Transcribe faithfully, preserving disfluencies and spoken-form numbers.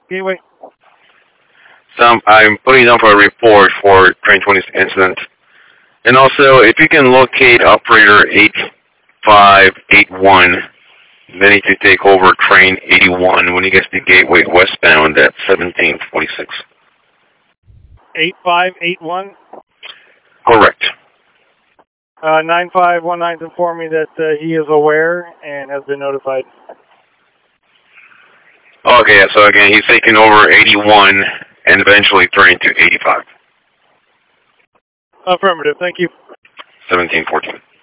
Gateway. So I'm, I'm putting up a report for train twenty incident. And also, if you can locate operator eight five eight one, they need to take over train eighty-one when he gets to Gateway westbound at seventeen forty-six. eight five eight one. Correct. Uh, nine five one nine informed me that uh, he is aware and has been notified. Okay, so again, he's taking over eighty-one and eventually turning to eighty-five. Affirmative. Thank you. seventeen fourteen.